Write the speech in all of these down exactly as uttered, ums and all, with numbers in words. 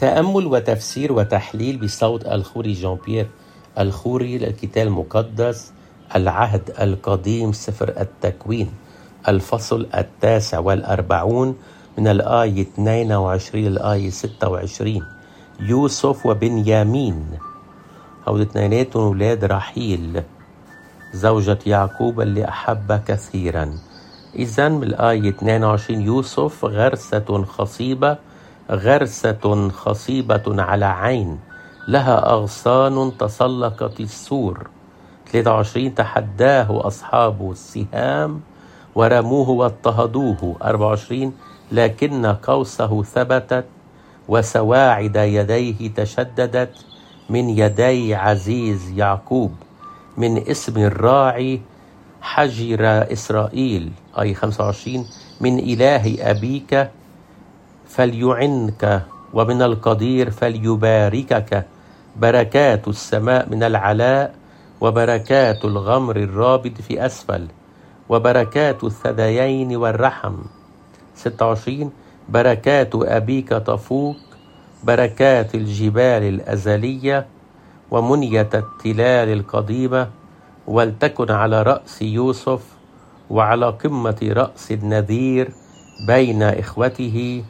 تأمل وتفسير وتحليل بصوت الخوري جان بيير الخوري للكتاب المقدس العهد القديم سفر التكوين الفصل التاسع والأربعون من الآية اثنين وعشرين للآية ستة وعشرين. يوسف وبنيامين هؤلاء اثنيناتهم أولاد رحيل زوجة يعقوب اللي أحب كثيرا. إذن من الآية اثنين وعشرين يوسف غرسة خصيبة غرسة خصيبة على عين لها أغصان تسلقت السور. ثلاثة وعشرين تحداه أصحاب السهام ورموه واضطهدوه. أربعة وعشرين لكن قوسه ثبتت وسواعد يديه تشددت من يدي عزيز يعقوب من اسم الراعي حجر إسرائيل. أي خمسة وعشرين من إله أبيك فليعنك ومن القدير فليباركك بركات السماء من العلاء وبركات الغمر الرابد في أسفل وبركات الثديين والرحم. ستة وعشرين بركات أبيك تفوق بركات الجبال الأزلية ومنية التلال القديمة ولتكن على رأس يوسف وعلى قمة رأس النذير بين إخوته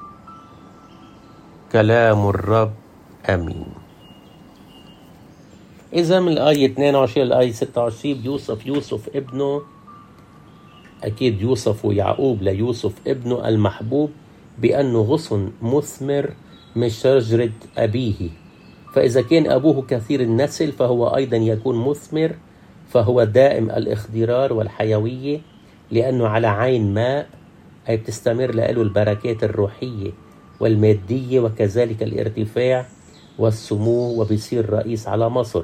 كلام الرب آمين. إذا من الآية اثنين وعشرين للآية ستة وعشرين يوسف يوسف ابنه أكيد يوسف ويعقوب ليوسف ابنه المحبوب بأنه غصن مثمر من شجرة أبيه، فإذا كان أبوه كثير النسل فهو أيضا يكون مثمر، فهو دائم الاخضرار والحيوية لأنه على عين ماء، أي بتستمر له البركات الروحية والمادية وكذلك الارتفاع والسمو وبيصير رئيس على مصر.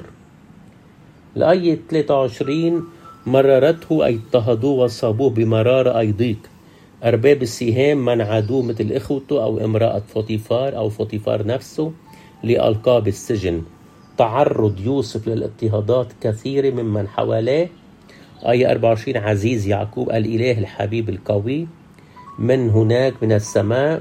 الآية ثلاثة وعشرين مررته أي اضطهدوه وصابوه بمرارة أي ضيق. أرباب السهام منعدوه مثل إخوته أو امرأة فوطيفار أو فوطيفار نفسه لألقاب السجن. تعرض يوسف للاضطهادات كثيرة ممن حواليه. آية أربعة وعشرين عزيز يعقوب الإله الحبيب القوي من هناك من السماء.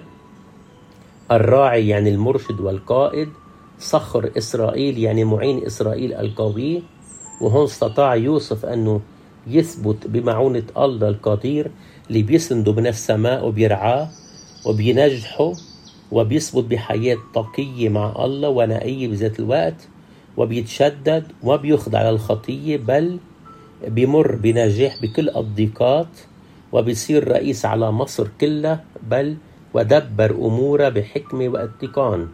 الراعي يعني المرشد والقائد. صخر إسرائيل يعني معين إسرائيل القوي. وهون استطاع يوسف أنه يثبت بمعونة الله القدير اللي بيسنده من السماء وبيرعاه وبينجحه وبيثبت بحياة تقية مع الله ونقية بذات الوقت، وبيتشدد وبيخضع للخطية بل بيمر بنجاح بكل الضيقات وبيصير رئيس على مصر كلها بل ودبر أموره بحكمة واتقان.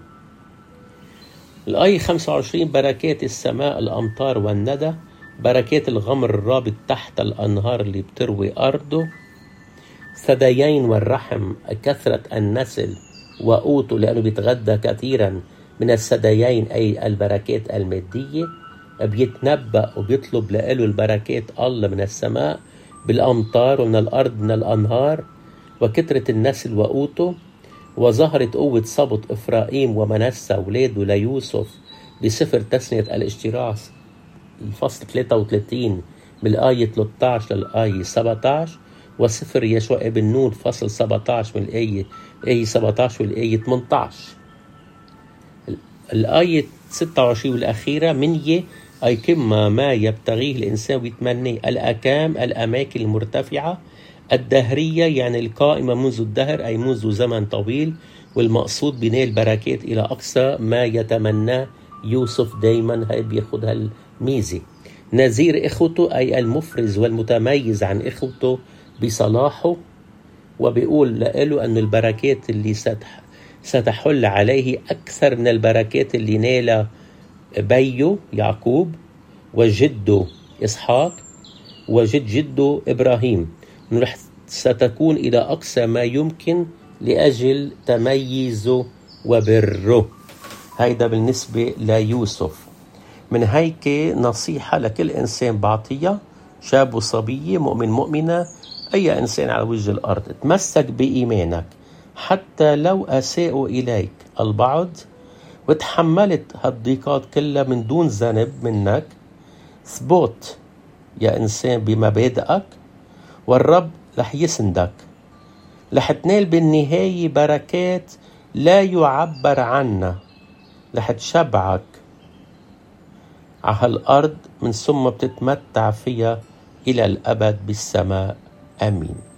الآية خمسة وعشرين بركات السماء الأمطار والندى. بركات الغمر الرابط تحت الأنهار اللي بتروي أرضه. ثديين والرحم كثرة النسل وقوته لأنه بيتغذى كثيرا من الثديين أي البركات المادية. بيتنبأ وبيطلب له البركات الله من السماء بالأمطار ومن الأرض من الأنهار وكثرة النسل وقوته. وظهرت قوة سبط إفرايم ومنسى أولاده ليوسف بسفر تثنية الاشتراس الفصل ثلاثة وثلاثين من الآية ثلاثة عشر للآية سبعة عشر، وسفر يشوع ابن نون فصل سبعة عشر من الآية الآية سبعة عشر والآية ثمانية عشر. الآية ستة وعشرين والأخيرة منية أي قمة ما يبتغيه الإنسان ويتمنيه. الأكام الأماكن المرتفعة. الدهرية يعني القائمة منذ الدهر أي منذ زمن طويل، والمقصود بنيل بركات إلى أقصى ما يتمناه يوسف دايما هاي بياخدها الميزة. نذير إخوته أي المفرز والمتميز عن إخوته بصلاحه، وبيقول له أن البركات اللي ستحل عليه أكثر من البركات اللي نالها بيه يعقوب وجده إسحاق وجد جده إبراهيم. رح ستكون إلى أقصى ما يمكن لأجل تميزه وبره. هيدا بالنسبة ليوسف. من هيك نصيحة لكل إنسان بعطيها، شاب وصبية، مؤمن مؤمنة، أي إنسان على وجه الأرض. تمسك بإيمانك حتى لو أساءوا إليك البعض وتحملت هالضيقات كلها من دون ذنب منك. ثبت يا إنسان بمبادئك والرب رح يسندك، رح تنال بالنهاية بركات لا يعبر عنا، رح تشبعك على هالأرض من ثم بتتمتع فيها إلى الأبد بالسماء. آمين.